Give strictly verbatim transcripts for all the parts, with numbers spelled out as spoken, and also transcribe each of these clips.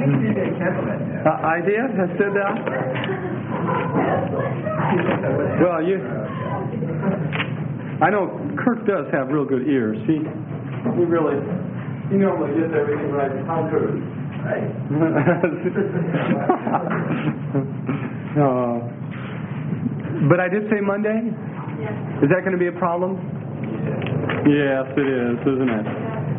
Uh, I did? I said that? Well, you... I know Kirk does have real good ears. He, he really... He normally gets everything right. How good? Right. uh, but I did say Monday? Yes. Is that going to be a problem? Yes, it is, isn't it?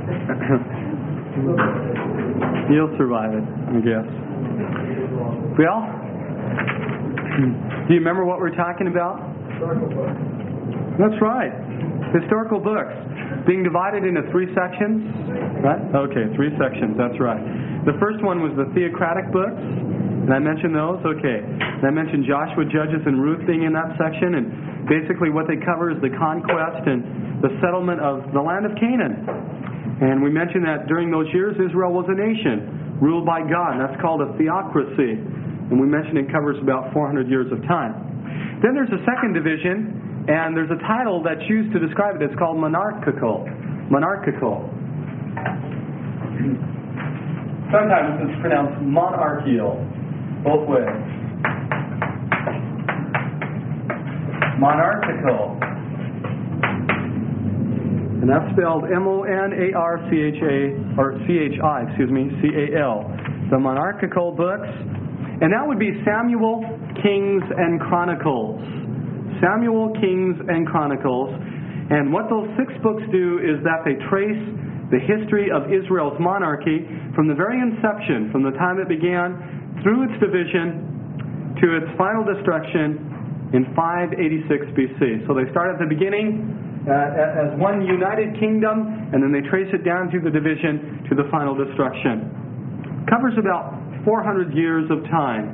You'll survive it, I guess. Well, do you remember what we're talking about? Historical books. That's right. Historical books. Being divided into three sections. Right? Okay, three sections, that's right. The first one was the theocratic books. And I mentioned those? Okay. And I mentioned Joshua, Judges, and Ruth being in that section. And basically what they cover is the conquest and the settlement of the land of Canaan. And we mentioned that during those years, Israel was a nation ruled by God. And that's called a theocracy. And we mentioned it covers about four hundred years of time. Then there's a second division, and there's a title that's used to describe it. It's called monarchical. Monarchical. Sometimes it's pronounced monarchical. Both ways. Monarchical. And that's spelled M O N A R C H A, or C H I, excuse me, C A L. The monarchical books. And that would be Samuel, Kings, and Chronicles. Samuel, Kings, and Chronicles. And what those six books do is that they trace the history of Israel's monarchy from the very inception, from the time it began, through its division, to its final destruction in five eighty-six B C. So they start at the beginning uh, as one united kingdom, and then they trace it down through the division to the final destruction. Covers about four hundred years of time.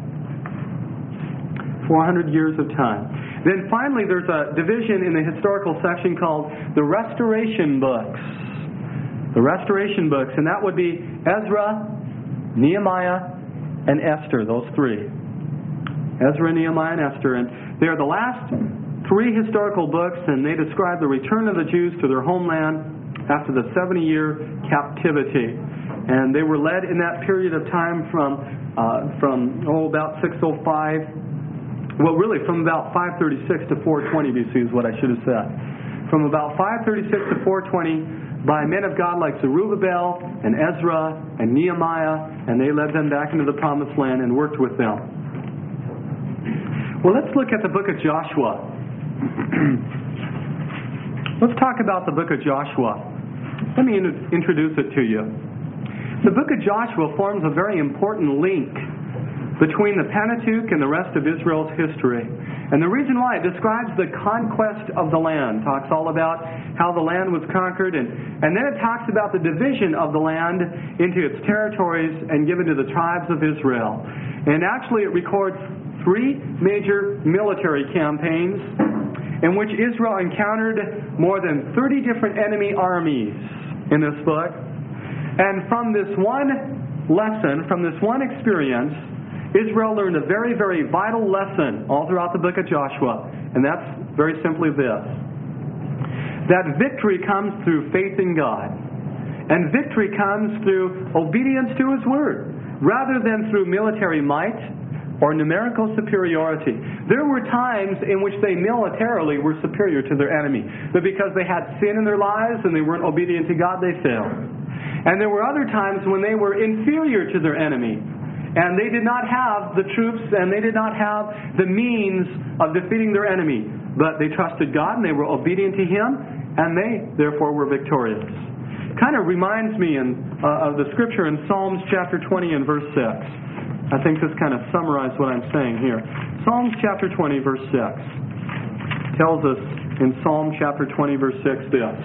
four hundred years of time. Then finally there's a division in the historical section called the Restoration Books. The Restoration Books, and that would be Ezra, Nehemiah, and Esther, those three. Ezra, Nehemiah, and Esther. And they are the last three historical books, and they describe the return of the Jews to their homeland after the seventy-year captivity. And they were led in that period of time from, uh, from oh, about six oh five, well, really from about five thirty-six to four twenty B C is what I should have said. From about five thirty-six to four twenty, by men of God like Zerubbabel and Ezra and Nehemiah, and they led them back into the Promised Land and worked with them. Well, let's look at the book of Joshua. Let's talk about the book of Joshua. Let me in- introduce it to you. The book of Joshua forms a very important link between the Pentateuch and the rest of Israel's history. And the reason why, it describes the conquest of the land. Talks all about how the land was conquered. And, and then it talks about the division of the land into its territories and given to the tribes of Israel. And actually it records three major military campaigns in which Israel encountered more than thirty different enemy armies in this book. And from this one lesson, from this one experience, Israel learned a very, very vital lesson all throughout the book of Joshua. And that's very simply this. That victory comes through faith in God. And victory comes through obedience to His Word, rather than through military might or numerical superiority. There were times in which they militarily were superior to their enemy. But because they had sin in their lives and they weren't obedient to God, they failed. And there were other times when they were inferior to their enemy. And they did not have the troops and they did not have the means of defeating their enemy. But they trusted God and they were obedient to Him, and they, therefore, were victorious. Kind of reminds me in, uh, of the scripture in Psalms chapter twenty and verse six. I think this kind of summarizes what I'm saying here. Psalms chapter twenty, verse six tells us in Psalm chapter twenty, verse six this.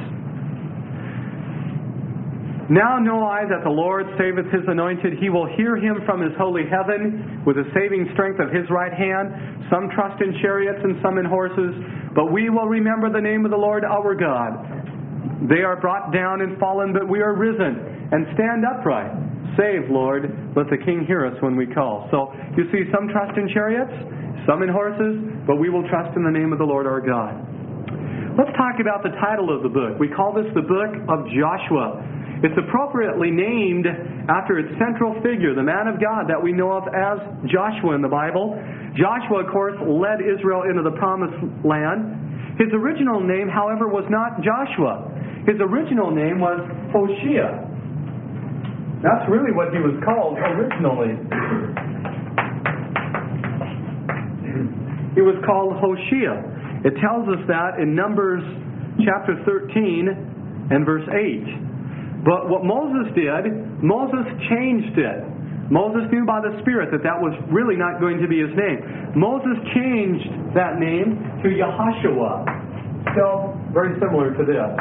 Now know I that the Lord saveth His anointed. He will hear him from His holy heaven with the saving strength of His right hand. Some trust in chariots and some in horses, but we will remember the name of the Lord our God. They are brought down and fallen, but we are risen and stand upright. Save, Lord, let the King hear us when we call. So you see, some trust in chariots, some in horses, but we will trust in the name of the Lord our God. Let's talk about the title of the book. We call this the book of Joshua. It's appropriately named after its central figure, the man of God that we know of as Joshua in the Bible. Joshua, of course, led Israel into the Promised Land. His original name, however, was not Joshua. His original name was Hoshea. That's really what he was called originally. He was called Hoshea. It tells us that in Numbers chapter thirteen and verse eight. But what Moses did, Moses changed it. Moses knew by the Spirit that that was really not going to be his name. Moses changed that name to Yahashua, spelled very similar to this.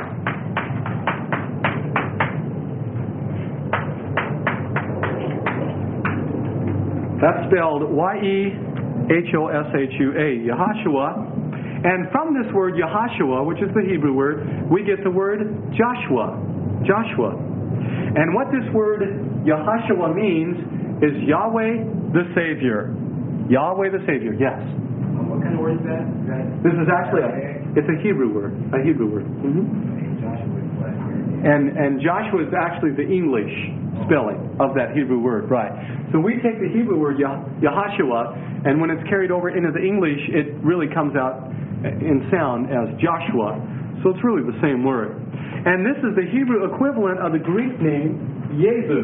That's spelled Y E H O S H U A, Yahashua. And from this word Yahashua, which is the Hebrew word, we get the word Joshua. Joshua. And what this word Yahashua means is Yahweh the Savior. Yahweh the Savior, yes. What kind of word is that? Is that this is actually a, it's a Hebrew word. A Hebrew word. Mm-hmm. And and Joshua is actually the English spelling of that Hebrew word, right? So we take the Hebrew word Yah, Yahashua, and when it's carried over into the English, it really comes out in sound as Joshua. So it's really the same word. And this is the Hebrew equivalent of the Greek name Jesus.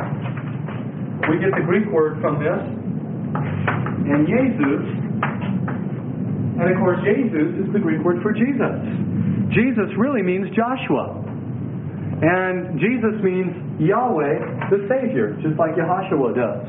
We get the Greek word from this. And Jesus, and of course Jesus is the Greek word for Jesus. Jesus really means Joshua. And Jesus means Yahweh the Savior, just like Yahashua does.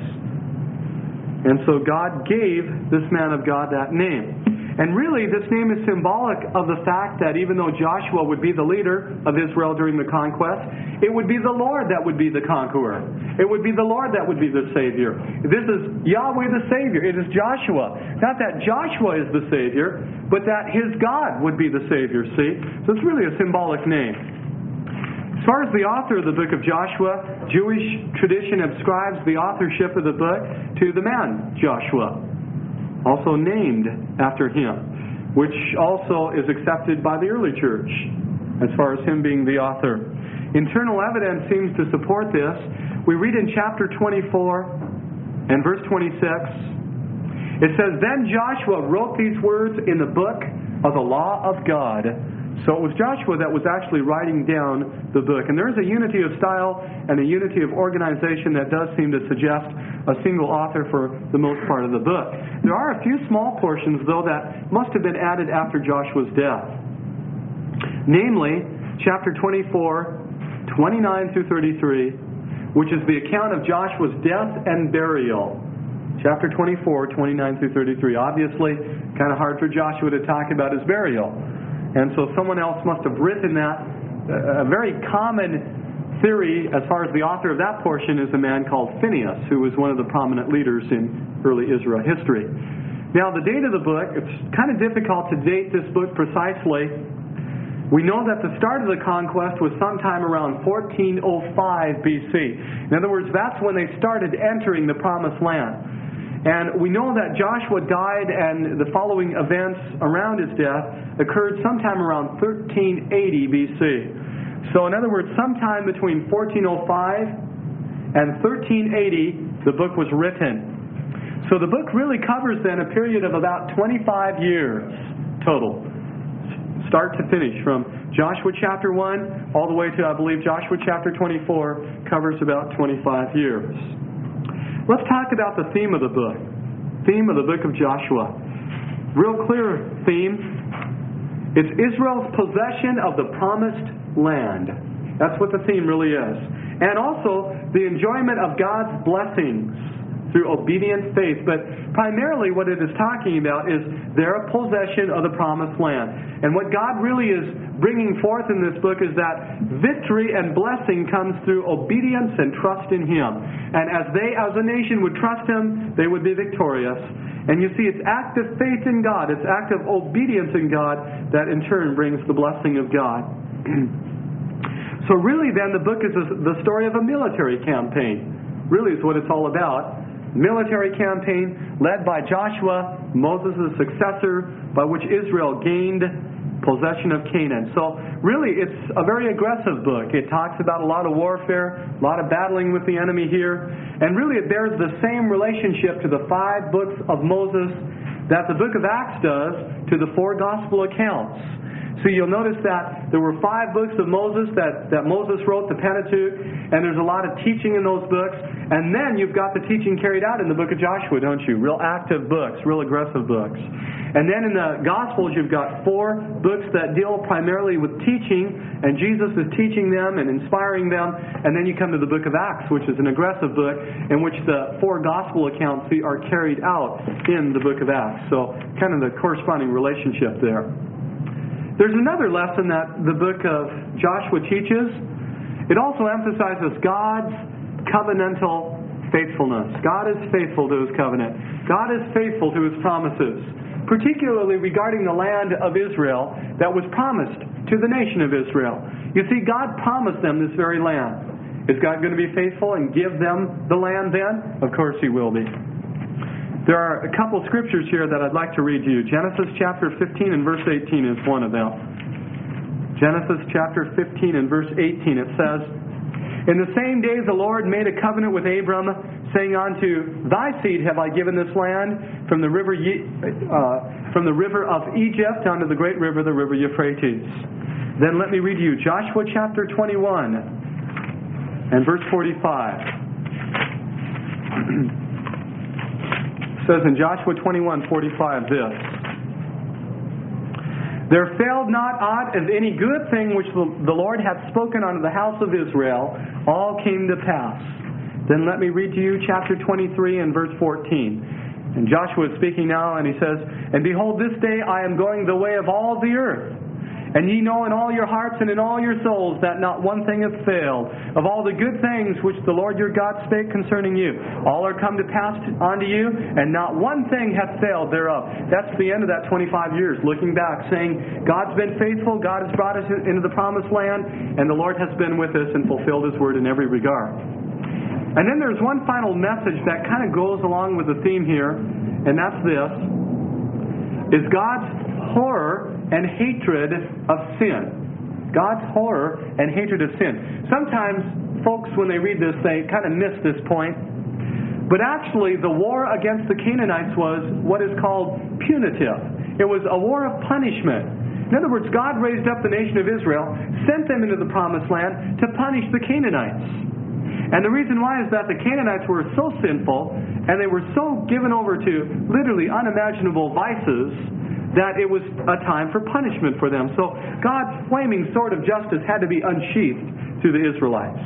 And so God gave this man of God that name. And really, this name is symbolic of the fact that even though Joshua would be the leader of Israel during the conquest, it would be the Lord that would be the conqueror. It would be the Lord that would be the Savior. This is Yahweh the Savior. It is Joshua. Not that Joshua is the Savior, but that his God would be the Savior, see? So it's really a symbolic name. As far as the author of the book of Joshua, Jewish tradition ascribes the authorship of the book to the man Joshua, also named after him, which also is accepted by the early church as far as him being the author. Internal evidence seems to support this. We read in chapter twenty-four and verse twenty-six, it says, "Then Joshua wrote these words in the book of the law of God." So it was Joshua that was actually writing down the book. And there's a unity of style and a unity of organization that does seem to suggest a single author for the most part of the book. There are a few small portions, though, that must have been added after Joshua's death. Namely, chapter twenty-four, twenty-nine through thirty-three, which is the account of Joshua's death and burial. Chapter twenty-four, twenty-nine through thirty-three. Obviously, kind of hard for Joshua to talk about his burial. And so someone else must have written that. A very common theory as far as the author of that portion is a man called Phinehas, who was one of the prominent leaders in early Israel history. Now, the date of the book, it's kind of difficult to date this book precisely. We know that the start of the conquest was sometime around fourteen oh five B C. In other words, that's when they started entering the Promised Land. And we know that Joshua died and the following events around his death occurred sometime around thirteen eighty B C. So in other words, sometime between fourteen oh five and thirteen eighty, the book was written. So the book really covers then a period of about twenty-five years total, start to finish, from Joshua chapter one all the way to, I believe, Joshua chapter twenty-four covers about twenty-five years. Let's talk about the theme of the book. Theme of the book of Joshua. Real clear theme. It's Israel's possession of the promised land. That's what the theme really is. And also the enjoyment of God's blessings through obedient faith. But primarily what it is talking about is their possession of the promised land. And what God really is bringing forth in this book is that victory and blessing comes through obedience and trust in Him. And as they, as a nation, would trust Him, they would be victorious. And you see, it's active faith in God, it's active obedience in God that in turn brings the blessing of God. So really then the book is the story of a military campaign. Really is what it's all about. Military campaign led by Joshua, Moses' successor, by which Israel gained possession of Canaan. So really it's a very aggressive book. It talks about a lot of warfare, a lot of battling with the enemy here. And really it bears the same relationship to the five books of Moses that the book of Acts does to the four gospel accounts. So you'll notice that there were five books of Moses that, that Moses wrote, the Pentateuch, and there's a lot of teaching in those books. And then you've got the teaching carried out in the book of Joshua, don't you? Real active books, real aggressive books. And then in the Gospels you've got four books that deal primarily with teaching, and Jesus is teaching them and inspiring them. And then you come to the book of Acts, which is an aggressive book in which the four gospel accounts are carried out in the book of Acts. So kind of the corresponding relationship there. There's another lesson that the book of Joshua teaches. It also emphasizes God's covenantal faithfulness. God is faithful to His covenant. God is faithful to His promises, particularly regarding the land of Israel that was promised to the nation of Israel. You see, God promised them this very land. Is God going to be faithful and give them the land then? Of course He will be. There are a couple scriptures here that I'd like to read to you. Genesis chapter fifteen and verse eighteen is one of them. Genesis chapter fifteen and verse eighteen, it says, "In the same day the Lord made a covenant with Abram, saying unto thy seed have I given this land from the river Ye- uh, from the river of Egypt unto the great river, the river Euphrates." Then let me read to you Joshua chapter twenty-one and verse forty-five. It says in Joshua twenty-one forty-five this, "There failed not aught of any good thing which the Lord hath spoken unto the house of Israel, all came to pass." Then let me read to you chapter twenty-three and verse fourteen. And Joshua is speaking now, and he says, "And behold, this day I am going the way of all the earth. And ye know in all your hearts and in all your souls that not one thing hath failed. Of all the good things which the Lord your God spake concerning you, all are come to pass unto you, and not one thing hath failed thereof." That's the end of that twenty-five years, looking back, saying, God's been faithful, God has brought us into the promised land, and the Lord has been with us and fulfilled His word in every regard. And then there's one final message that kind of goes along with the theme here, and that's this, is God's horror and hatred of sin. God's horror and hatred of sin. Sometimes folks, when they read this, they kind of miss this point. But actually, the war against the Canaanites was what is called punitive. It was a war of punishment. In other words, God raised up the nation of Israel, sent them into the promised land to punish the Canaanites. And the reason why is that the Canaanites were so sinful, and they were so given over to literally unimaginable vices, that it was a time for punishment for them. So God's flaming sword of justice had to be unsheathed to the Israelites.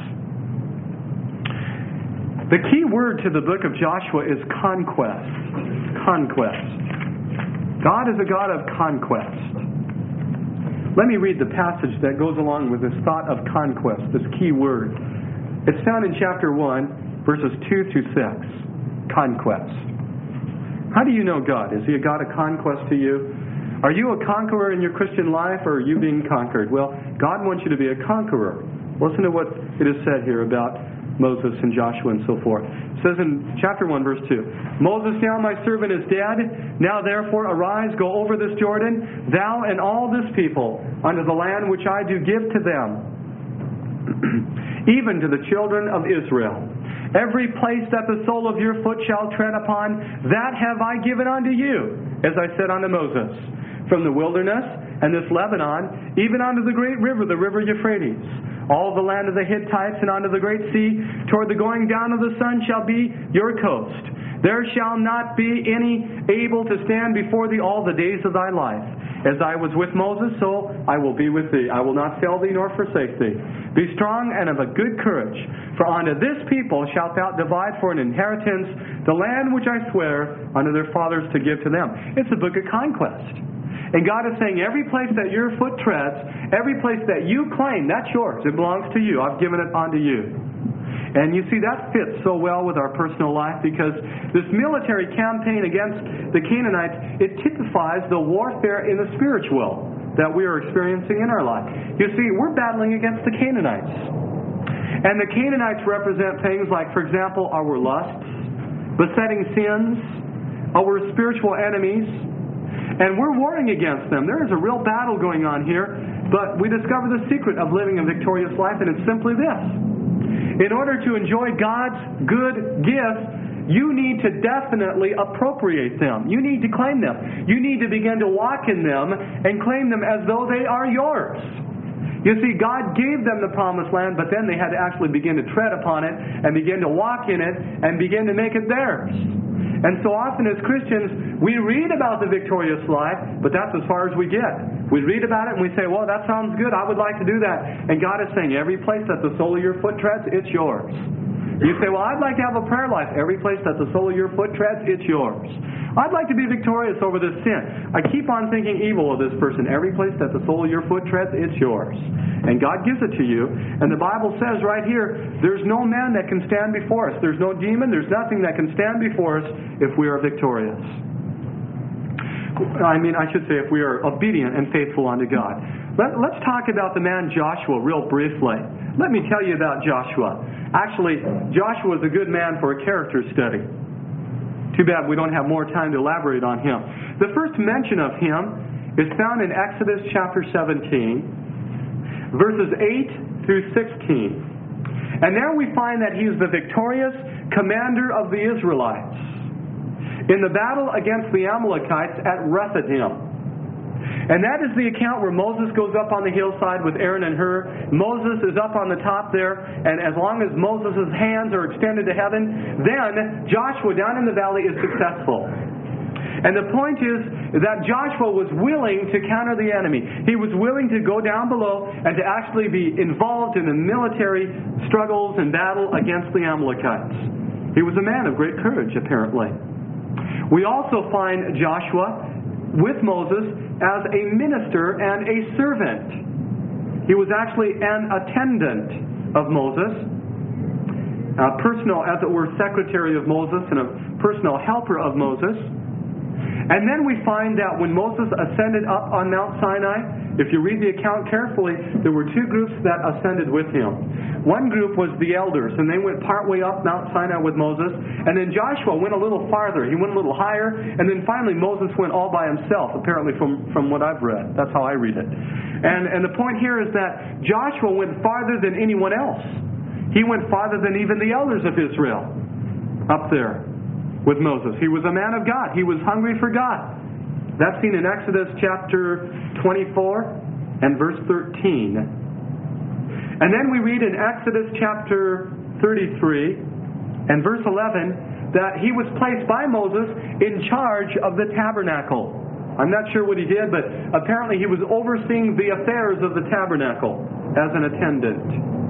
The key word to the book of Joshua is conquest. Conquest. God is a God of conquest. Let me read the passage that goes along with this thought of conquest, this key word. It's found in chapter one, verses two through six. Conquest. How do you know God? Is He a God of conquest to you? Are you a conqueror in your Christian life, or are you being conquered? Well, God wants you to be a conqueror. Listen to what it is said here about Moses and Joshua and so forth. It says in chapter one, verse two, "Moses, now my servant is dead. Now therefore arise, go over this Jordan, thou and all this people, unto the land which I do give to them, even to the children of Israel. Every place that the sole of your foot shall tread upon, that have I given unto you, as I said unto Moses, from the wilderness and this Lebanon, even unto the great river, the river Euphrates. All the land of the Hittites and unto the great sea, toward the going down of the sun shall be your coast. There shall not be any able to stand before thee all the days of thy life. As I was with Moses, so I will be with thee. I will not fail thee nor forsake thee. Be strong and of a good courage, for unto this people shalt thou divide for an inheritance the land which I swear unto their fathers to give to them." It's a book of conquest. And God is saying, every place that your foot treads, every place that you claim, that's yours. It belongs to you. I've given it unto you. And you see, that fits so well with our personal life, because this military campaign against the Canaanites, it typifies the warfare in the spiritual that we are experiencing in our life. You see, we're battling against the Canaanites. And the Canaanites represent things like, for example, our lusts, besetting sins, our spiritual enemies. And we're warring against them. There is a real battle going on here, but we discover the secret of living a victorious life, and it's simply this. In order to enjoy God's good gifts, you need to definitely appropriate them. You need to claim them. You need to begin to walk in them and claim them as though they are yours. You see, God gave them the promised land, but then they had to actually begin to tread upon it and begin to walk in it and begin to make it theirs. And so often as Christians, we read about the victorious life, but that's as far as we get. We read about it and we say, well, that sounds good. I would like to do that. And God is saying, every place that the sole of your foot treads, it's yours. You say, well, I'd like to have a prayer life. Every place that the sole of your foot treads, it's yours. I'd like to be victorious over this sin. I keep on thinking evil of this person. Every place that the sole of your foot treads, it's yours. And God gives it to you. And the Bible says right here, there's no man that can stand before us. There's no demon. There's nothing that can stand before us if we are victorious. I mean, I should say if we are obedient and faithful unto God. Let, let's talk about the man Joshua real briefly. Let me tell you about Joshua. Actually, Joshua is a good man for a character study. Too bad we don't have more time to elaborate on him. The first mention of him is found in Exodus chapter seventeen, verses eight through sixteen. And there we find that he's the victorious commander of the Israelites in the battle against the Amalekites at Rephidim. And that is the account where Moses goes up on the hillside with Aaron and Hur. Moses is up on the top there, and as long as Moses' hands are extended to heaven, then Joshua down in the valley is successful. And the point is that Joshua was willing to counter the enemy. He was willing to go down below and to actually be involved in the military struggles and battle against the Amalekites. He was a man of great courage, apparently. We also find Joshua with Moses as a minister and a servant. He was actually an attendant of Moses, a personal, as it were, secretary of Moses and a personal helper of Moses. And then we find that when Moses ascended up on Mount Sinai, if you read the account carefully, there were two groups that ascended with him. One group was the elders, and they went partway up Mount Sinai with Moses. And then Joshua went a little farther. He went a little higher. And then finally Moses went all by himself, apparently from, from what I've read. That's how I read it. And, and the point here is that Joshua went farther than anyone else. He went farther than even the elders of Israel up there with Moses. He was a man of God. He was hungry for God. That's seen in Exodus chapter twenty-four and verse thirteen. And then we read in Exodus chapter thirty-three and verse eleven that he was placed by Moses in charge of the tabernacle. I'm not sure what he did, but apparently he was overseeing the affairs of the tabernacle as an attendant.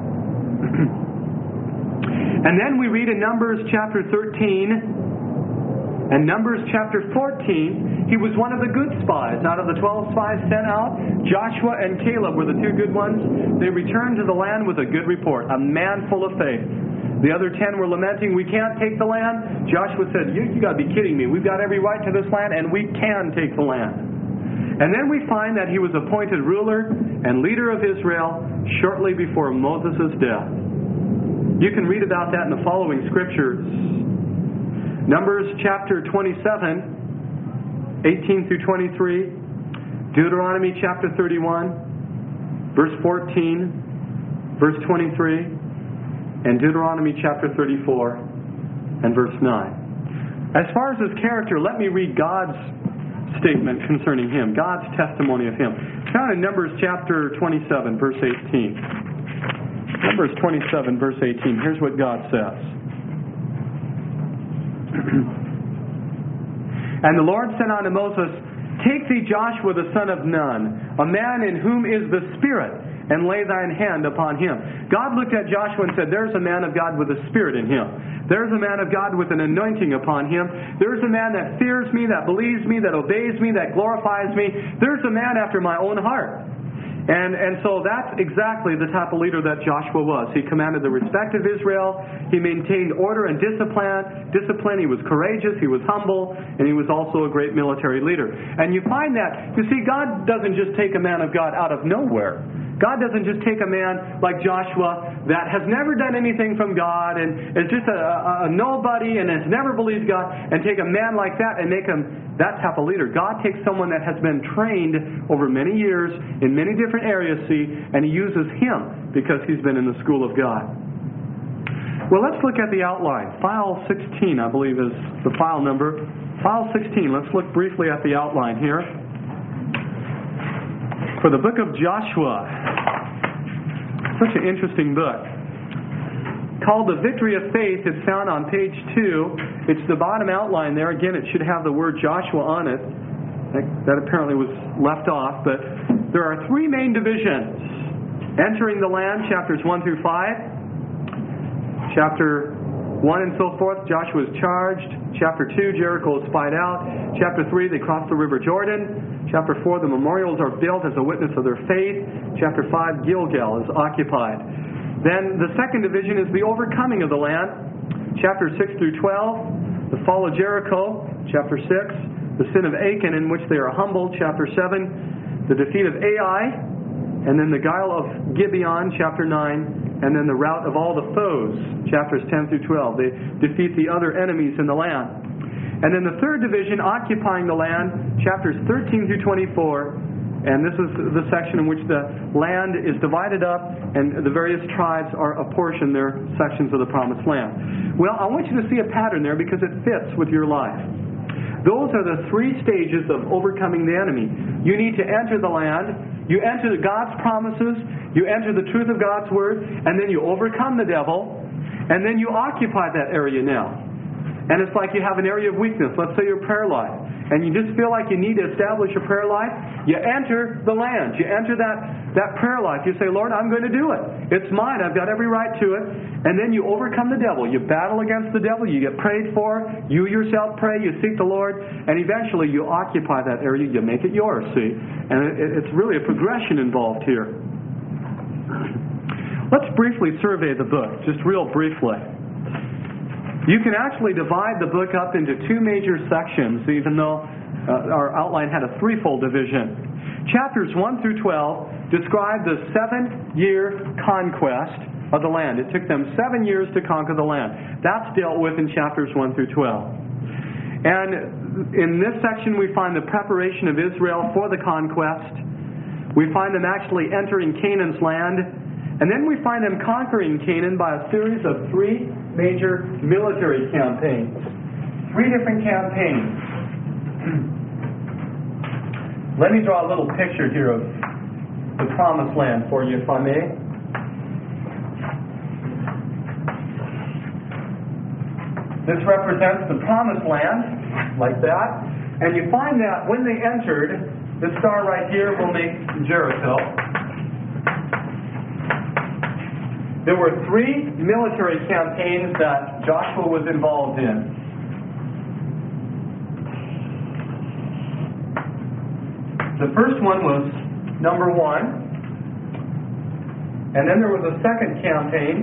And then we read in Numbers chapter thirteen and Numbers chapter fourteen, he was one of the good spies. Out of the twelve spies sent out, Joshua and Caleb were the two good ones. They returned to the land with a good report, a man full of faith. The other ten were lamenting, we can't take the land. Joshua said, you, you got to be kidding me. We've got every right to this land, and we can take the land. And then we find that he was appointed ruler and leader of Israel shortly before Moses' death. You can read about that in the following scriptures. Numbers chapter twenty-seven, eighteen through twenty-three, Deuteronomy chapter thirty-one, verse fourteen, verse twenty-three, and Deuteronomy chapter thirty-four and verse nine. As far as his character, let me read God's statement concerning him, God's testimony of him. It's found in Numbers chapter twenty-seven, verse eighteen. Numbers twenty-seven, verse eighteen. Here's what God says. And the Lord said unto Moses, take thee Joshua the son of Nun, a man in whom is the Spirit, and lay thine hand upon him. God looked at Joshua and said, there's a man of God with a Spirit in him. There's a man of God with an anointing upon him. There's a man that fears me, that believes me, that obeys me, that glorifies me. There's a man after my own heart. And and so that's exactly the type of leader that Joshua was. He commanded the respect of Israel. He maintained order and discipline. Discipline. He was courageous. He was humble. And he was also a great military leader. And you find that, you see, God doesn't just take a man of God out of nowhere. God doesn't just take a man like Joshua that has never done anything from God and is just a, a, a nobody and has never believed God, and take a man like that and make him that type of leader. God takes someone that has been trained over many years in many different areas, see, and He uses him because he's been in the school of God. Well, let's look at the outline. File sixteen, I believe, is the file number. File sixteen, let's look briefly at the outline here. For the book of Joshua, such an interesting book. Called The Victory of Faith, it's found on page two. It's the bottom outline there. Again, it should have the word Joshua on it. That, that apparently was left off. But there are three main divisions. Entering the land, chapters one through five. Chapter one and so forth, Joshua is charged. Chapter two, Jericho is spied out. Chapter three, they cross the river Jordan. Chapter four, the memorials are built as a witness of their faith. Chapter five, Gilgal is occupied. Then the second division is the overcoming of the land. Chapter six through twelve, the fall of Jericho. Chapter six, the sin of Achan in which they are humbled. Chapter seven, the defeat of Ai. And then the guile of Gibeon, chapter nine. And then the rout of all the foes, chapters ten through twelve. They defeat the other enemies in the land. And then the third division, occupying the land, chapters thirteen through twenty-four. And this is the section in which the land is divided up and the various tribes are apportioned their sections of the promised land. Well, I want you to see a pattern there because it fits with your life. Those are the three stages of overcoming the enemy. You need to enter the land, you enter God's promises, you enter the truth of God's Word, and then you overcome the devil, and then you occupy that area now. And it's like you have an area of weakness. Let's say your prayer life. And you just feel like you need to establish a prayer life. You enter the land. You enter that, that prayer life. You say, Lord, I'm going to do it. It's mine. I've got every right to it. And then you overcome the devil. You battle against the devil. You get prayed for. You yourself pray. You seek the Lord. And eventually you occupy that area. You make it yours, see. And it, it's really a progression involved here. Let's briefly survey the book, just real briefly. You can actually divide the book up into two major sections, even though uh, our outline had a threefold division. Chapters one through twelve describe the seven-year conquest of the land. It took them seven years to conquer the land. That's dealt with in chapters one through twelve. And in this section we find the preparation of Israel for the conquest. We find them actually entering Canaan's land. And then we find them conquering Canaan by a series of three major military campaigns. Three different campaigns. Let me draw a little picture here of the promised land for you, if I may. This represents the promised land, like that. And you find that when they entered, this star right here will make Jericho. There were three military campaigns that Joshua was involved in. The first one was number one. And then there was a second campaign.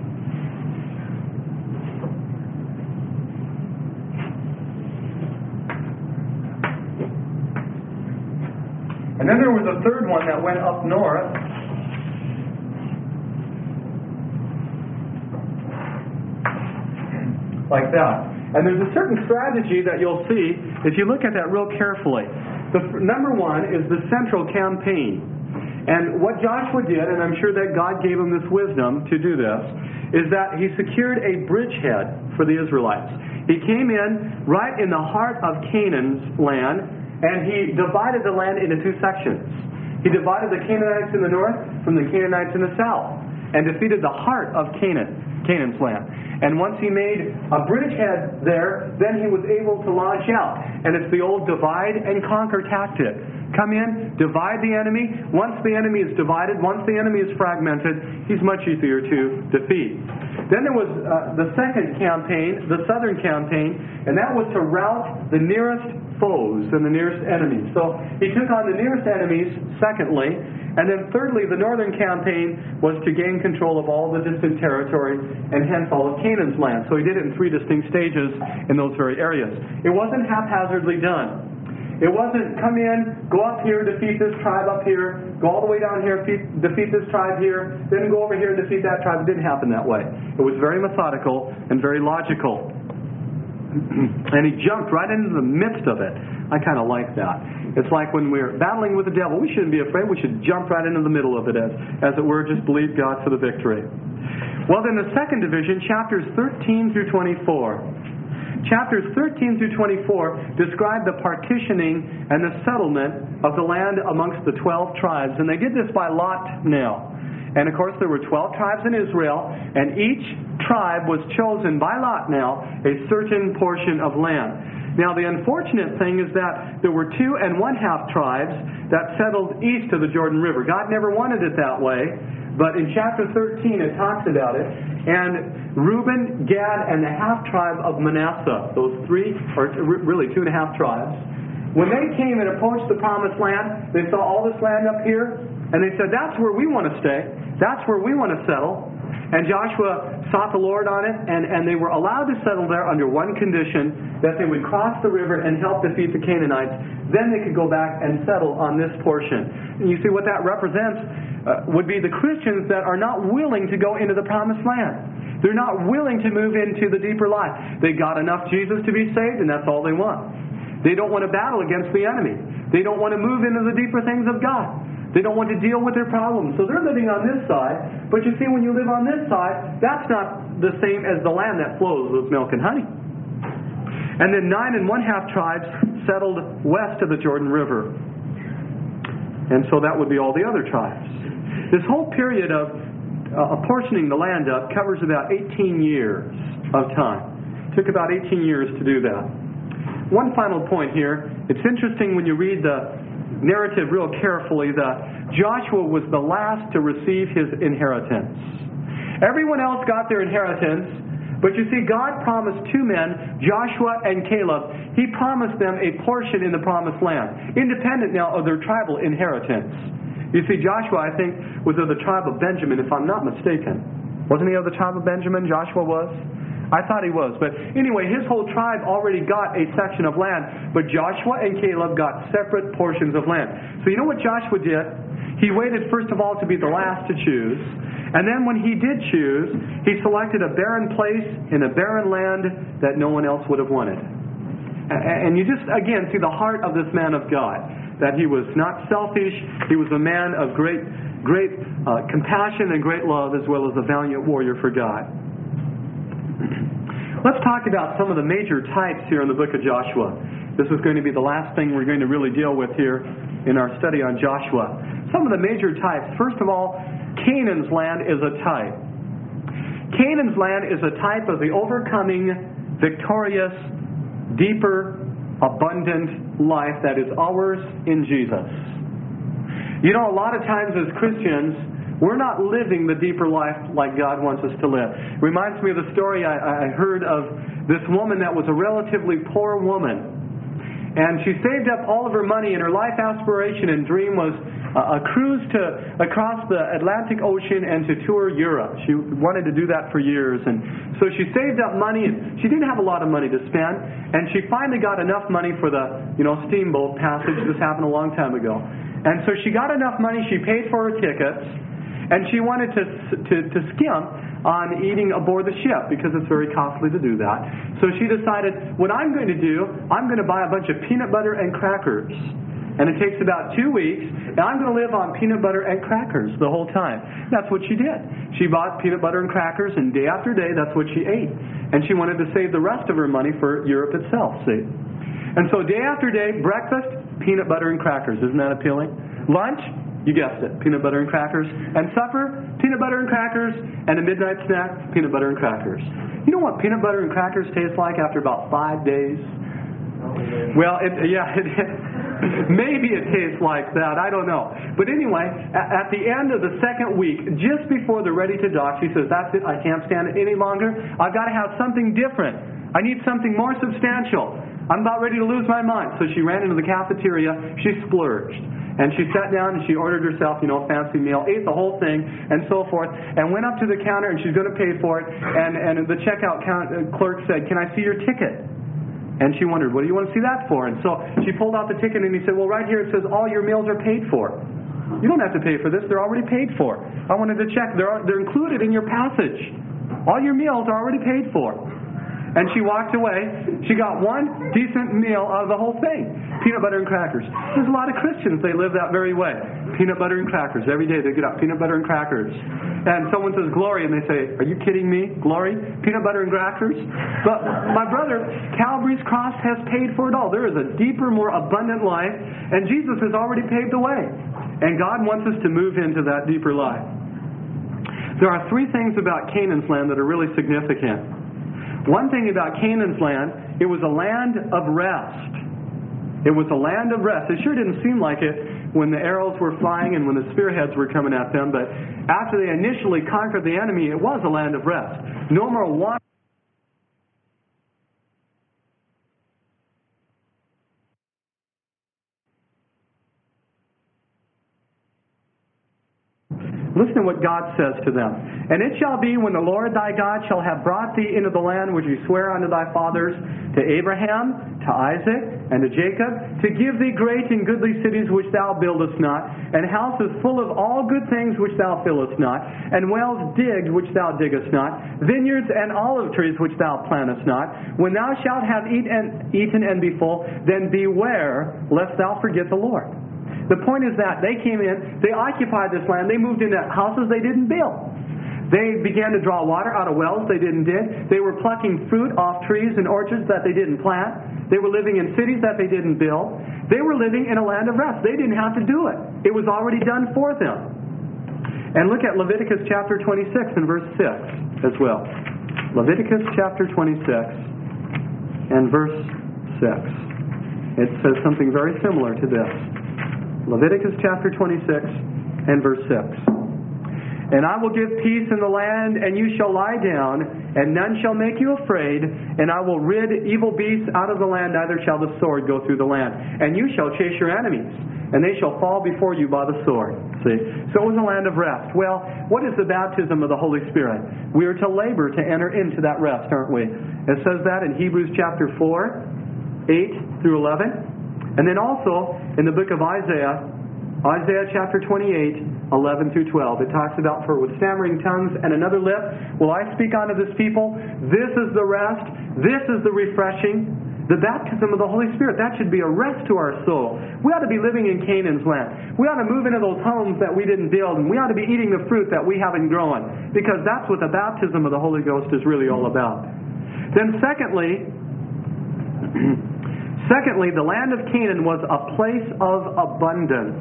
And then there was a third one that went up north. Like that. And there's a certain strategy that you'll see if you look at that real carefully. The f- number one is the central campaign. And what Joshua did, and I'm sure that God gave him this wisdom to do this, is that he secured a bridgehead for the Israelites. He came in right in the heart of Canaan's land, and he divided the land into two sections. He divided the Canaanites in the north from the Canaanites in the south, and defeated the heart of Canaan, Canaan's land. And once he made a bridgehead there, then he was able to launch out. And it's the old divide and conquer tactic. Come in, divide the enemy. Once the enemy is divided, once the enemy is fragmented, he's much easier to defeat. Then there was uh, the second campaign, the southern campaign, and that was to rout the nearest foes and the nearest enemies. So he took on the nearest enemies, secondly. And then thirdly, the northern campaign was to gain control of all the distant territory and hence all of Canaan's land. So he did it in three distinct stages in those very areas. It wasn't haphazardly done. It wasn't come in, go up here, defeat this tribe up here, go all the way down here, defeat, defeat this tribe here, then go over here and defeat that tribe. It didn't happen that way. It was very methodical and very logical. And he jumped right into the midst of it. I kind of like that. It's like when we're battling with the devil, we shouldn't be afraid. We should jump right into the middle of it, as, as it were, just believe God for the victory. Well, then the second division, chapters thirteen through twenty-four. Chapters thirteen through twenty-four describe the partitioning and the settlement of the land amongst the twelve tribes. And they did this by lot now. And of course there were twelve tribes in Israel, and each tribe was chosen by lot now a certain portion of land. Now the unfortunate thing is that there were two and one half tribes that settled east of the Jordan River. God never wanted it that way, but in chapter thirteen it talks about it. And Reuben, Gad, and the half tribe of Manasseh, those three, or really two and a half tribes, when they came and approached the promised land, they saw all this land up here, and they said, that's where we want to stay. That's where we want to settle. And Joshua sought the Lord on it, and, and they were allowed to settle there under one condition, that they would cross the river and help defeat the Canaanites. Then they could go back and settle on this portion. And you see what that represents uh, would be the Christians that are not willing to go into the promised land. They're not willing to move into the deeper life. They got enough Jesus to be saved, and that's all they want. They don't want to battle against the enemy. They don't want to move into the deeper things of God. They don't want to deal with their problems. So they're living on this side. But you see, when you live on this side, that's not the same as the land that flows with milk and honey. And then nine and one half tribes settled west of the Jordan River. And so that would be all the other tribes. This whole period of uh, apportioning the land up covers about eighteen years of time. It took about eighteen years to do that. One final point here. It's interesting when you read the narrative real carefully that Joshua was the last to receive his inheritance. Everyone else got their inheritance, but you see, God promised two men, Joshua and Caleb. He promised them a portion in the promised land, independent now of their tribal inheritance. You see, Joshua, I think, was of the tribe of Benjamin, if I'm not mistaken. Wasn't he of the tribe of Benjamin, Joshua was? I thought he was. But anyway, his whole tribe already got a section of land, but Joshua and Caleb got separate portions of land. So you know what Joshua did? He waited, first of all, to be the last to choose. And then when he did choose, he selected a barren place in a barren land that no one else would have wanted. And you just, again, see the heart of this man of God. That he was not selfish. He was a man of great, great uh, compassion and great love, as well as a valiant warrior for God. Let's talk about some of the major types here in the book of Joshua. This is going to be the last thing we're going to really deal with here in our study on Joshua. Some of the major types. First of all, Canaan's land is a type. Canaan's land is a type of the overcoming, victorious, deeper, abundant life that is ours in Jesus. You know, a lot of times as Christians, we're not living the deeper life like God wants us to live. It reminds me of the story I, I heard of this woman that was a relatively poor woman. And she saved up all of her money, and her life aspiration and dream was a, a cruise to across the Atlantic Ocean and to tour Europe. She wanted to do that for years. And so she saved up money, and she didn't have a lot of money to spend. And she finally got enough money for the, you know, steamboat passage. This happened a long time ago. And so she got enough money, she paid for her tickets. And she wanted to, to to skimp on eating aboard the ship because it's very costly to do that. So she decided, what I'm going to do, I'm going to buy a bunch of peanut butter and crackers. And it takes about two weeks, and I'm going to live on peanut butter and crackers the whole time. That's what she did. She bought peanut butter and crackers, and day after day, that's what she ate. And she wanted to save the rest of her money for Europe itself, see? And so day after day, breakfast, peanut butter and crackers. Isn't that appealing? Lunch, you guessed it, peanut butter and crackers. And supper, peanut butter and crackers. And a midnight snack, peanut butter and crackers. You know what peanut butter and crackers taste like after about five days? Well, it, yeah, it, maybe it tastes like that. I don't know. But anyway, at the end of the second week, just before they're ready to dock, she says, that's it, I can't stand it any longer. I've got to have something different. I need something more substantial. I'm about ready to lose my mind. So she ran into the cafeteria. She splurged. And she sat down and she ordered herself, you know, a fancy meal, ate the whole thing, and so forth, and went up to the counter and she's going to pay for it. And, and the checkout count, uh, clerk said, can I see your ticket? And she wondered, what do you want to see that for? And so she pulled out the ticket and he said, well, right here it says all your meals are paid for. You don't have to pay for this. They're already paid for. I wanted to check. They're, they're included in your passage. All your meals are already paid for. And she walked away. She got one decent meal out of the whole thing. Peanut butter and crackers. There's a lot of Christians, they live that very way. Peanut butter and crackers. Every day they get up, peanut butter and crackers. And someone says, Glory, and they say, are you kidding me? Glory? Peanut butter and crackers? But my brother, Calvary's cross has paid for it all. There is a deeper, more abundant life, and Jesus has already paved the way. And God wants us to move into that deeper life. There are three things about Canaan's land that are really significant. One thing about Canaan's land, it was a land of rest. It was a land of rest. It sure didn't seem like it when the arrows were flying and when the spearheads were coming at them, but after they initially conquered the enemy, it was a land of rest. No more wandering. Listen to what God says to them. And it shall be when the Lord thy God shall have brought thee into the land which he sware unto thy fathers, to Abraham, to Isaac, and to Jacob, to give thee great and goodly cities which thou buildest not, and houses full of all good things which thou fillest not, and wells digged which thou diggest not, vineyards and olive trees which thou plantest not. When thou shalt have eat and, eaten and be full, then beware lest thou forget the Lord. The point is that they came in, they occupied this land, they moved into houses they didn't build. They began to draw water out of wells they didn't dig. They were plucking fruit off trees and orchards that they didn't plant. They were living in cities that they didn't build. They were living in a land of rest. They didn't have to do it. It was already done for them. And look at Leviticus chapter twenty-six and verse six as well. Leviticus chapter twenty-six and verse six. It says something very similar to this. Leviticus chapter twenty-six and verse six. And I will give peace in the land, and you shall lie down, and none shall make you afraid, and I will rid evil beasts out of the land, neither shall the sword go through the land. And you shall chase your enemies, and they shall fall before you by the sword. See? So it was a land of rest. Well, what is the baptism of the Holy Spirit? We are to labor to enter into that rest, aren't we? It says that in Hebrews chapter four, eight through eleven. And then also in the book of Isaiah, Isaiah chapter twenty-eight, eleven through twelve. It talks about, for with stammering tongues and another lip will I speak unto this people. This is the rest. This is the refreshing. The baptism of the Holy Spirit, that should be a rest to our soul. We ought to be living in Canaan's land. We ought to move into those homes that we didn't build, and we ought to be eating the fruit that we haven't grown, because that's what the baptism of the Holy Ghost is really all about. Then secondly, secondly, the land of Canaan was a place of abundance.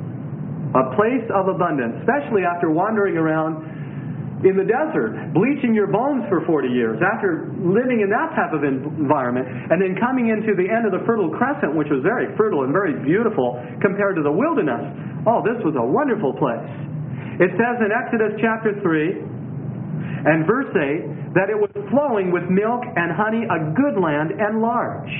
A place of abundance, especially after wandering around in the desert, bleaching your bones for forty years, after living in that type of environment, and then coming into the end of the Fertile Crescent, which was very fertile and very beautiful compared to the wilderness. Oh, this was a wonderful place. It says in Exodus chapter three and verse eight that it was flowing with milk and honey, a good land and large.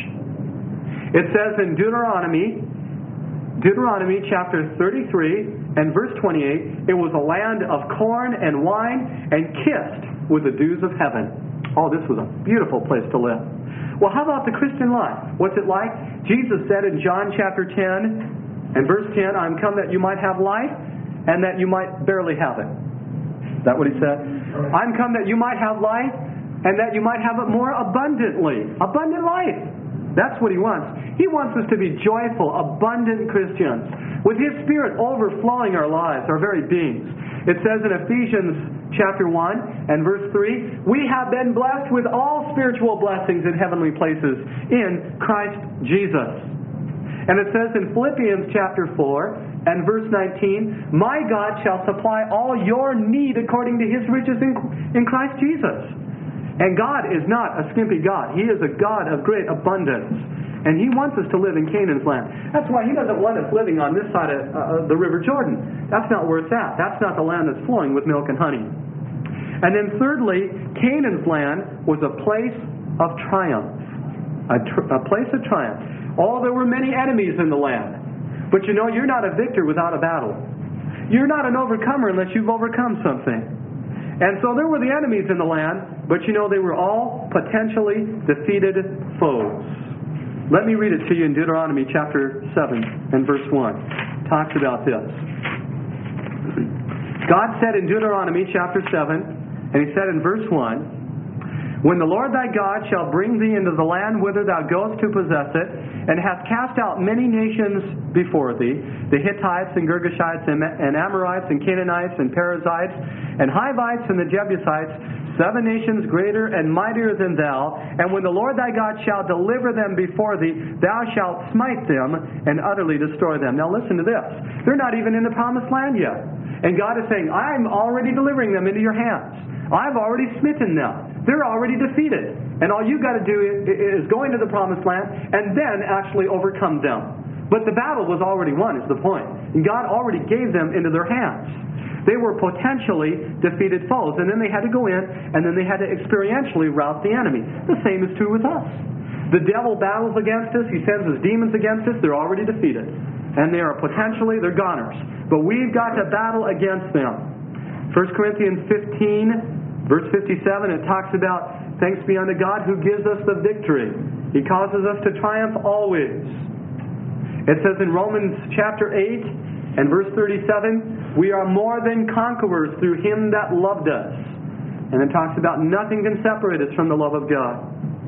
It says in Deuteronomy Deuteronomy chapter thirty-three and verse twenty-eight, it was a land of corn and wine and kissed with the dews of heaven. Oh, this was a beautiful place to live. Well, how about the Christian life? What's it like? Jesus said in John chapter ten and verse ten, I am come that you might have life and that you might barely have it. Is that what he said? I'm come that you might have life and that you might have it more abundantly. Abundant life. That's what he wants. He wants us to be joyful, abundant Christians, with his Spirit overflowing our lives, our very beings. It says in Ephesians chapter one and verse three, we have been blessed with all spiritual blessings in heavenly places in Christ Jesus. And it says in Philippians chapter four and verse nineteen, my God shall supply all your need according to his riches in, in Christ Jesus. And God is not a skimpy God. He is a God of great abundance. And he wants us to live in Canaan's land. That's why he doesn't want us living on this side of uh, the River Jordan. That's not where it's at. That's not the land that's flowing with milk and honey. And then thirdly, Canaan's land was a place of triumph. A, tr- a place of triumph. Oh, there were many enemies in the land. But you know, you're not a victor without a battle. You're not an overcomer unless you've overcome something. And so there were the enemies in the land, but you know, they were all potentially defeated foes. Let me read it to you in Deuteronomy chapter seven and verse one. It talks about this. God said in Deuteronomy chapter seven, and He said in verse one, "When the Lord thy God shall bring thee into the land whither thou goest to possess it, and hath cast out many nations before thee, the Hittites and Girgashites and Amorites and Canaanites and Perizzites and Hivites and the Jebusites, seven nations greater and mightier than thou, and when the Lord thy God shall deliver them before thee, thou shalt smite them and utterly destroy them." Now listen to this. They're not even in the promised land yet. And God is saying, I'm already delivering them into your hands. I've already smitten them. They're already defeated. And all you've got to do is, is go into the promised land and then actually overcome them. But the battle was already won, is the point. And God already gave them into their hands. They were potentially defeated foes. And then they had to go in and then they had to experientially rout the enemy. The same is true with us. The devil battles against us. He sends his demons against us. They're already defeated. And they are potentially, they're goners. But we've got to battle against them. First Corinthians fifteen, verse fifty-seven, it talks about, "Thanks be unto God who gives us the victory. He causes us to triumph always." It says in Romans chapter eight and verse thirty-seven, "We are more than conquerors through Him that loved us." And it talks about nothing can separate us from the love of God.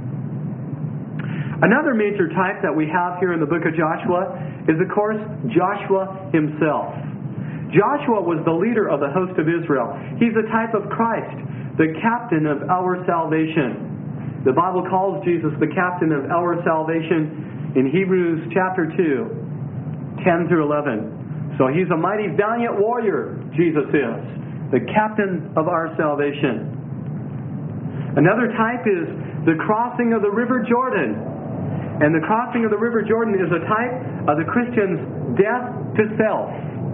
Another major type that we have here in the book of Joshua is, of course, Joshua himself. Joshua was the leader of the host of Israel. He's a type of Christ, the captain of our salvation. The Bible calls Jesus the captain of our salvation in Hebrews chapter two, ten through eleven. So He's a mighty valiant warrior, Jesus is, the captain of our salvation. Another type is the crossing of the River Jordan. And the crossing of the River Jordan is a type of the Christian's death to self.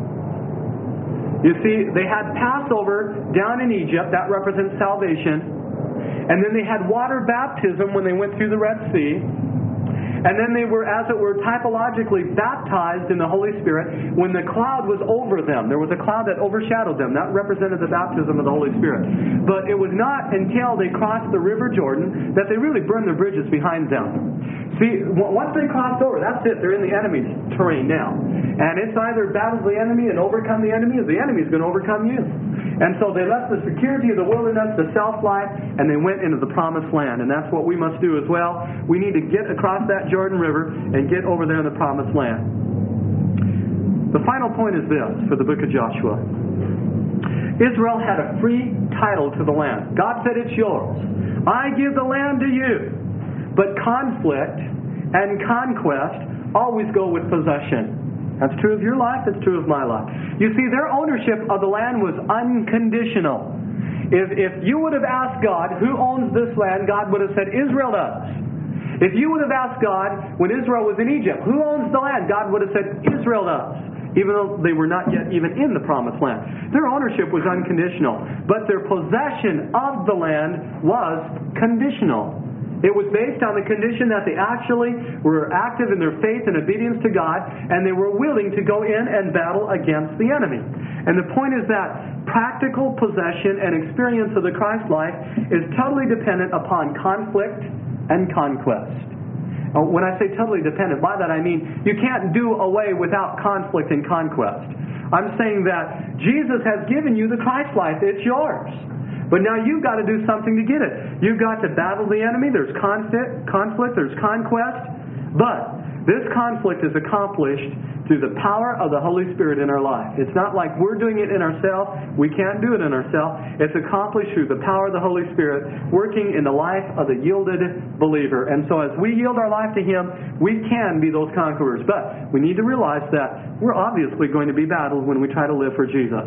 You see, they had Passover down in Egypt. That represents salvation. And then they had water baptism when they went through the Red Sea. And then they were, as it were, typologically baptized in the Holy Spirit when the cloud was over them. There was a cloud that overshadowed them. That represented the baptism of the Holy Spirit. But it was not until they crossed the River Jordan that they really burned their bridges behind them. See, once they crossed over, that's it. They're in the enemy's terrain now. And it's either battle the enemy and overcome the enemy, or the enemy's going to overcome you. And so they left the security of the wilderness, the self-life, and they went into the promised land. And that's what we must do as well. We need to get across that Jordan River and get over there in the promised land. The final point is this for the book of Joshua. Israel had a free title to the land. God said, "It's yours. I give the land to you." But conflict and conquest always go with possession. That's true of your life, that's true of my life. You see, their ownership of the land was unconditional. If, if you would have asked God, who owns this land, God would have said, Israel does. If you would have asked God, when Israel was in Egypt, who owns the land, God would have said, Israel does. Even though they were not yet even in the promised land. Their ownership was unconditional. But their possession of the land was conditional. It was based on the condition that they actually were active in their faith and obedience to God, and they were willing to go in and battle against the enemy. And the point is that practical possession and experience of the Christ life is totally dependent upon conflict and conquest. When I say totally dependent, by that I mean you can't do away without conflict and conquest. I'm saying that Jesus has given you the Christ life. It's yours. But now you've got to do something to get it. You've got to battle the enemy. There's conflict, conflict, there's conquest. But this conflict is accomplished through the power of the Holy Spirit in our life. It's not like we're doing it in ourselves. We can't do it in ourselves. It's accomplished through the power of the Holy Spirit working in the life of the yielded believer. And so as we yield our life to Him, we can be those conquerors. But we need to realize that we're obviously going to be battled when we try to live for Jesus.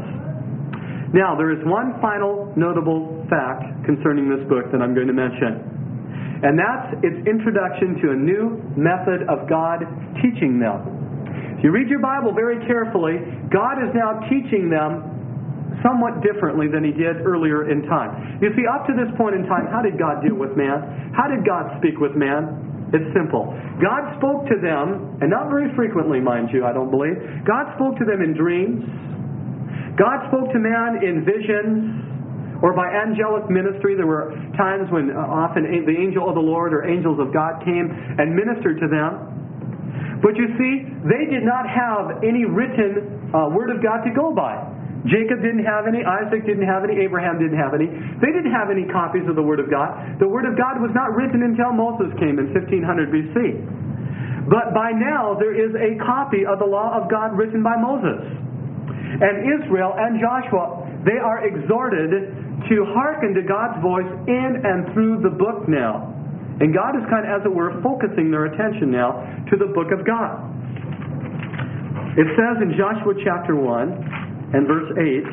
Now, there is one final notable fact concerning this book that I'm going to mention. And that's its introduction to a new method of God teaching them. If you read your Bible very carefully, God is now teaching them somewhat differently than He did earlier in time. You see, up to this point in time, how did God deal with man? How did God speak with man? It's simple. God spoke to them, and not very frequently, mind you, I don't believe. God spoke to them in dreams. God spoke to man in visions, or by angelic ministry. There were times when uh, often a- the angel of the Lord or angels of God came and ministered to them. But you see, they did not have any written uh, Word of God to go by. Jacob didn't have any, Isaac didn't have any, Abraham didn't have any. They didn't have any copies of the Word of God. The Word of God was not written until Moses came in fifteen hundred B C. But by now there is a copy of the law of God written by Moses. And Israel and Joshua, they are exhorted to hearken to God's voice in and through the book now. And God is kind of, as it were, focusing their attention now to the book of God. It says in Joshua chapter one and verse eight,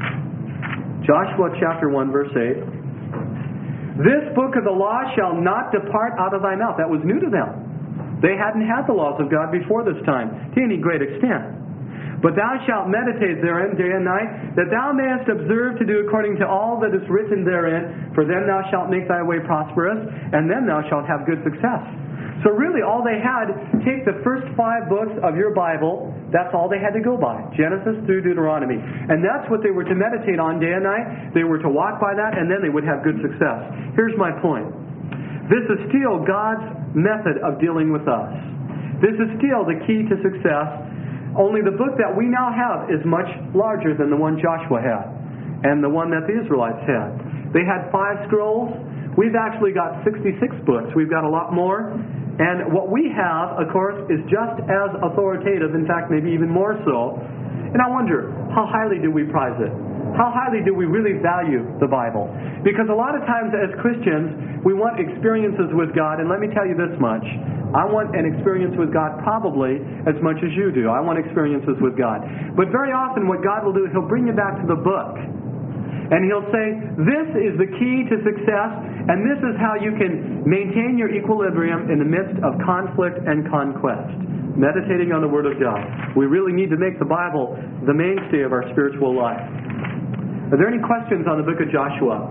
Joshua chapter one verse eight, "This book of the law shall not depart out of thy mouth." That was new to them. They hadn't had the laws of God before this time to any great extent. "But thou shalt meditate therein day and night, that thou mayest observe to do according to all that is written therein. For then thou shalt make thy way prosperous, and then thou shalt have good success." So really all they had, take the first five books of your Bible, that's all they had to go by. Genesis through Deuteronomy. And that's what they were to meditate on day and night. They were to walk by that, and then they would have good success. Here's my point. This is still God's method of dealing with us. This is still the key to success. Only the book that we now have is much larger than the one Joshua had and the one that the Israelites had. They had five scrolls. We've actually got sixty-six books. We've got a lot more. And what we have, of course, is just as authoritative, in fact, maybe even more so. And I wonder, how highly do we prize it? How highly do we really value the Bible? Because a lot of times as Christians, we want experiences with God. And let me tell you this much. I want an experience with God probably as much as you do. I want experiences with God. But very often what God will do, He'll bring you back to the book. And He'll say, this is the key to success, and this is how you can maintain your equilibrium in the midst of conflict and conquest. Meditating on the Word of God. We really need to make the Bible the mainstay of our spiritual life. Are there any questions on the book of Joshua?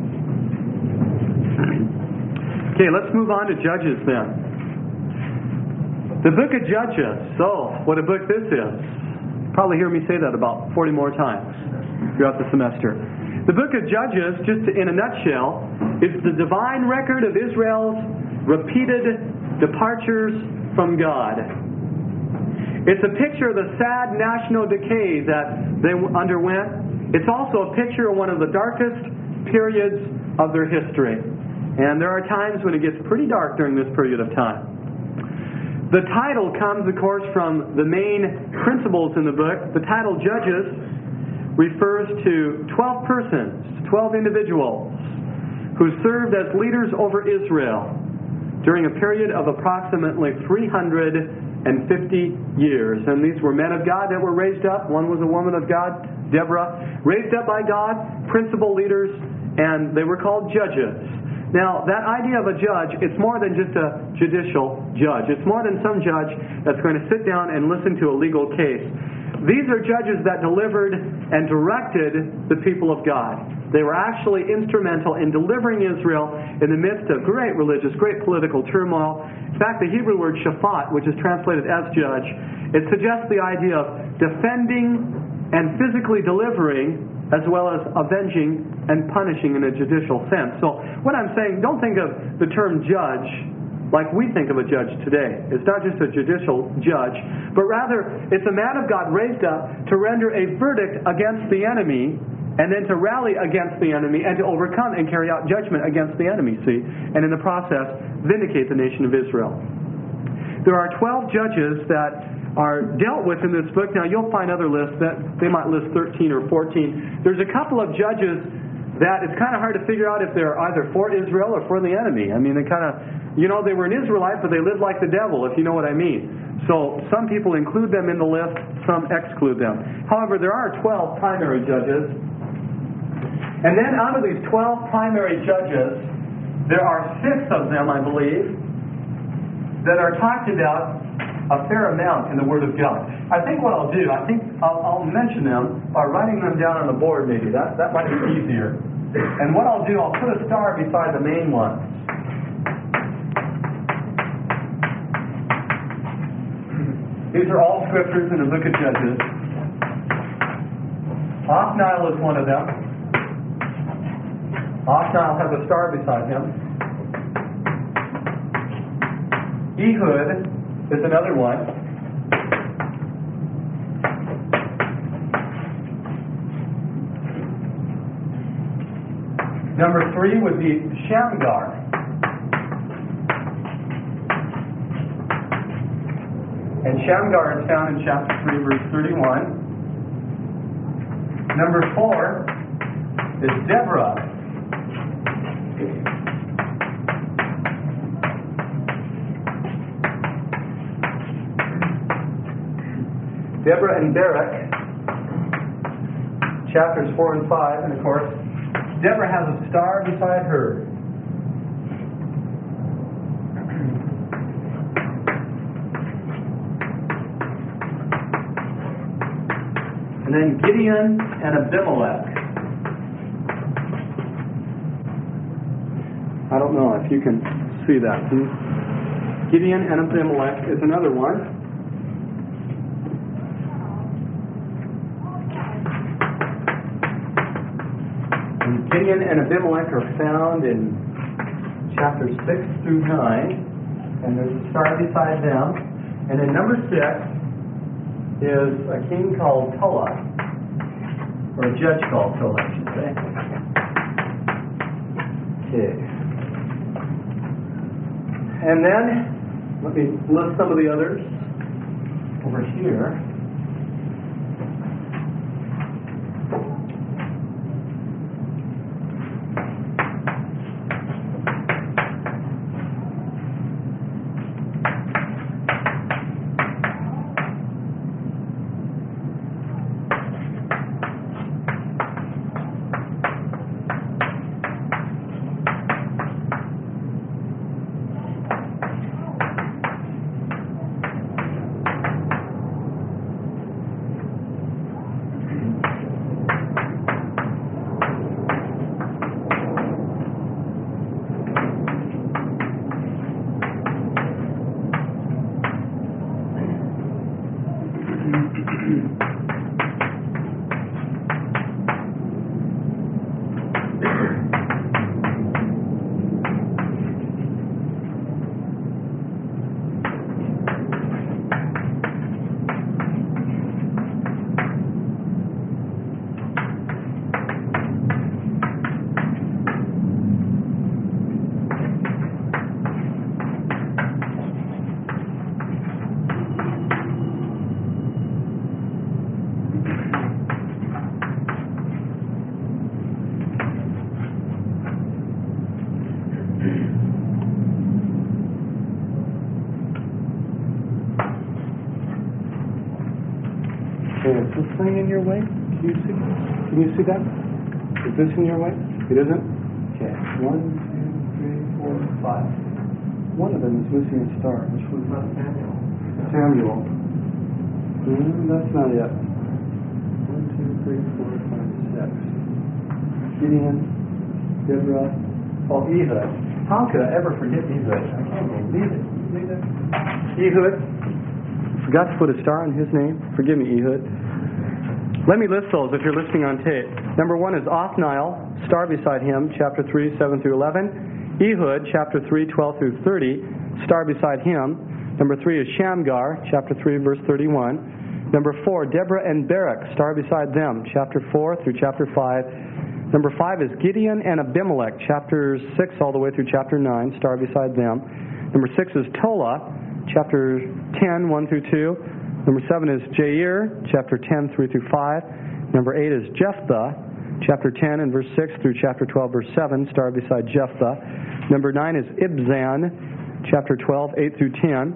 Okay, let's move on to Judges then. The book of Judges. So, what a book this is. Probably hear me say that about forty more times throughout the semester. The book of Judges, just in a nutshell, is the divine record of Israel's repeated departures from God. It's a picture of the sad national decay that they underwent. It's also a picture of one of the darkest periods of their history. And there are times when it gets pretty dark during this period of time. The title comes, of course, from the main principles in the book. The title Judges refers to twelve persons, twelve individuals who served as leaders over Israel during a period of approximately three hundred fifty years. And these were men of God that were raised up. One was a woman of God, Deborah, raised up by God, principal leaders, and they were called judges. Now, that idea of a judge, it's more than just a judicial judge. It's more than some judge that's going to sit down and listen to a legal case. These are judges that delivered and directed the people of God. They were actually instrumental in delivering Israel in the midst of great religious, great political turmoil. In fact, the Hebrew word shaphat, which is translated as judge, it suggests the idea of defending and physically delivering as well as avenging and punishing in a judicial sense. So what I'm saying, don't think of the term judge like we think of a judge today. It's not just a judicial judge, but rather it's a man of God raised up to render a verdict against the enemy and then to rally against the enemy and to overcome and carry out judgment against the enemy, see? And in the process, vindicate the nation of Israel. There are twelve judges that are dealt with in this book. Now, you'll find other lists that they might list thirteen or fourteen. There's a couple of judges that it's kind of hard to figure out if they're either for Israel or for the enemy. I mean, they kind of, you know, they were an Israelite, but they lived like the devil, if you know what I mean. So some people include them in the list, some exclude them. However, there are twelve primary judges. And then out of these twelve primary judges, there are six of them, I believe, that are talked about a fair amount in the Word of God. I think what I'll do, I think I'll, I'll mention them by writing them down on the board maybe. That, that might be easier. And what I'll do, I'll put a star beside the main ones. These are all scriptures in the book of Judges. Othniel is one of them. Othniel has a star beside him. Ehud is another one. Number three would be Shamgar. And Shamgar is found in chapter three, verse thirty-one. Number four is Deborah. Deborah and Barak, chapters four and five, and of course, Deborah has a star beside her. And then Gideon and Abimelech. I don't know if you can see that. Gideon and Abimelech is another one. And Gideon and Abimelech are found in chapters six through nine. And there's a star beside them. And in number six is a king called Tola, or a judge called Tola, I should say. Okay. And then, let me list some of the others over here. Is this thing in your way? Can you see? Can you see that? Is this in your way? It isn't? Okay. One, two, three, four, five. One of them is missing a star. Which was not Samuel. Samuel. Mm, that's not it. One, two, three, four, five, six. Gideon, Deborah. Oh, Ehud. How could I ever forget Ehud? I can't believe it. Believe it? Ehud. Forgot to put a star on his name. Forgive me, Ehud. Let me list those if you're listening on tape. Number one is Othniel, star beside him, chapter three, seven through eleven. Ehud, chapter three, twelve through thirty, star beside him. Number three is Shamgar, chapter three, verse thirty-one. Number four, Deborah and Barak, star beside them, chapter four through chapter five. Number five is Gideon and Abimelech, chapter six all the way through chapter nine, star beside them. Number six is Tola, chapter ten, one through two. Number seven is Jair, chapter ten, three through five. Number eight is Jephthah, chapter ten and verse six through chapter twelve, verse seven, star beside Jephthah. Number nine is Ibzan, chapter twelve, eight through ten.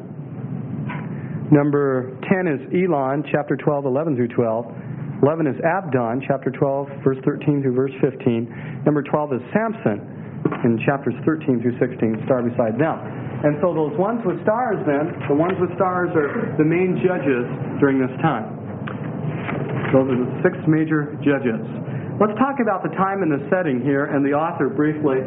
Number ten is Elon, chapter twelve, eleven through twelve. eleven is Abdon, chapter twelve, verse thirteen through verse fifteen. Number twelve is Samson, in chapters thirteen through sixteen, star beside them. And so those ones with stars then, the ones with stars are the main judges during this time. Those are the six major judges. Let's talk about the time and the setting here and the author briefly.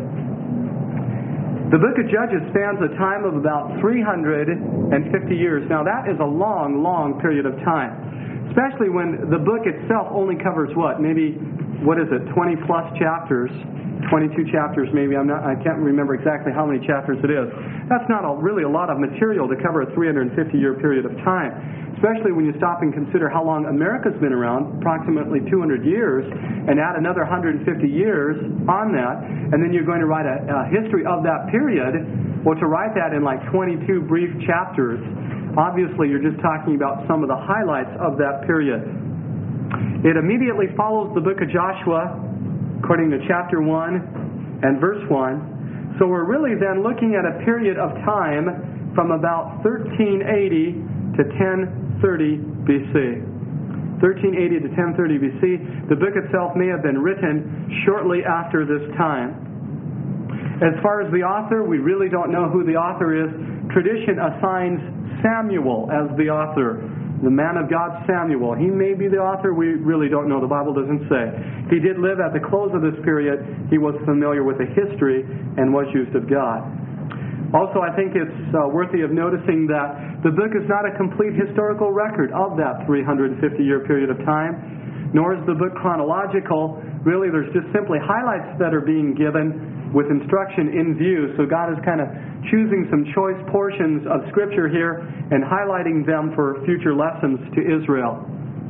The book of Judges spans a time of about three hundred fifty years. Now that is a long, long period of time. Especially when the book itself only covers what? Maybe, what is it, twenty plus chapters. twenty-two chapters maybe. I'm not, I can't remember exactly how many chapters it is. That's not a, really a lot of material to cover a three hundred fifty year period of time, especially when you stop and consider how long America's been around, approximately two hundred years, and add another one hundred fifty years on that, and then you're going to write a, a history of that period. Well, to write that in like twenty-two brief chapters, obviously you're just talking about some of the highlights of that period. It immediately follows the book of Joshua, according to chapter one and verse one. So we're really then looking at a period of time from about thirteen eighty to ten thirty B C. thirteen eighty to ten thirty B C. The book itself may have been written shortly after this time. As far as the author, we really don't know who the author is. Tradition assigns Samuel as the author. The man of God, Samuel. He may be the author. We really don't know. The Bible doesn't say. He did live at the close of this period. He was familiar with the history and was used of God. Also, I think it's uh, worthy of noticing that the book is not a complete historical record of that three hundred fifty year period of time, nor is the book chronological. Really, there's just simply highlights that are being given with instruction in view. So God is kind of choosing some choice portions of Scripture here and highlighting them for future lessons to Israel.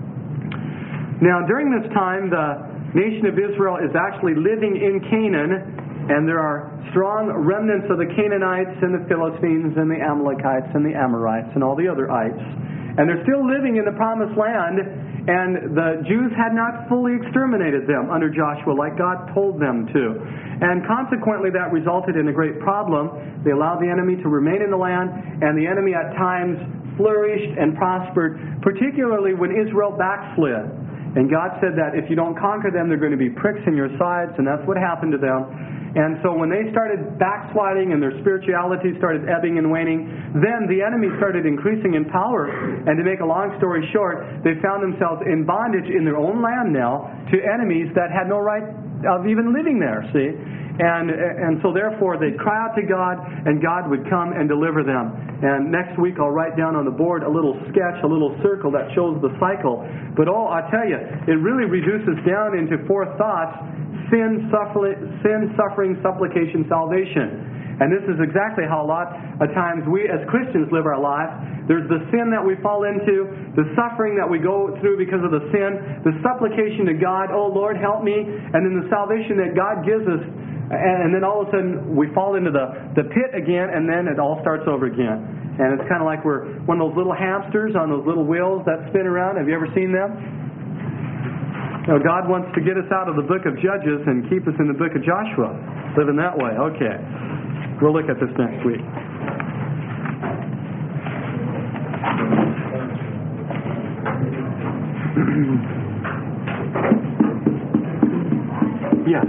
Now, during this time, the nation of Israel is actually living in Canaan, and there are strong remnants of the Canaanites and the Philistines and the Amalekites and the Amorites and all the other ites. And they're still living in the Promised Land, and the Jews had not fully exterminated them under Joshua like God told them to. And consequently, that resulted in a great problem. They allowed the enemy to remain in the land, and the enemy at times flourished and prospered, particularly when Israel backslid. And God said that if you don't conquer them, they're going to be pricks in your sides, and that's what happened to them. And so when they started backsliding and their spirituality started ebbing and waning, then the enemy started increasing in power. And to make a long story short, they found themselves in bondage in their own land now to enemies that had no right of even living there, see? And and so therefore they'd cry out to God, and God would come and deliver them. And next week I'll write down on the board a little sketch, a little circle that shows the cycle. But oh, I tell you, it really reduces down into four thoughts: sin, suffering, sin, suffering, supplication, salvation. And this is exactly how a lot of times we as Christians live our lives. There's the sin that we fall into, the suffering that we go through because of the sin, the supplication to God, oh Lord, help me, and then the salvation that God gives us. And then all of a sudden we fall into the, the pit again, and then it all starts over again. And it's kind of like we're one of those little hamsters on those little wheels that spin around. Have you ever seen them? You know, God wants to get us out of the book of Judges and keep us in the book of Joshua. Living that way. Okay. We'll look at this next week. Yeah.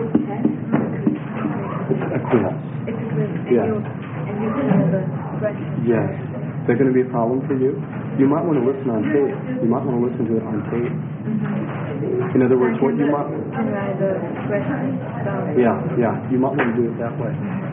A quiz. It's a quiz. And Yeah. you and you can know the questions. Yes. Is that going to be a problem for you? You might want to listen on tape. You might want to listen to it on tape. Mm-hmm. In other words, what you Can might... write the questions down. Yeah, yeah. You might want to do it that way.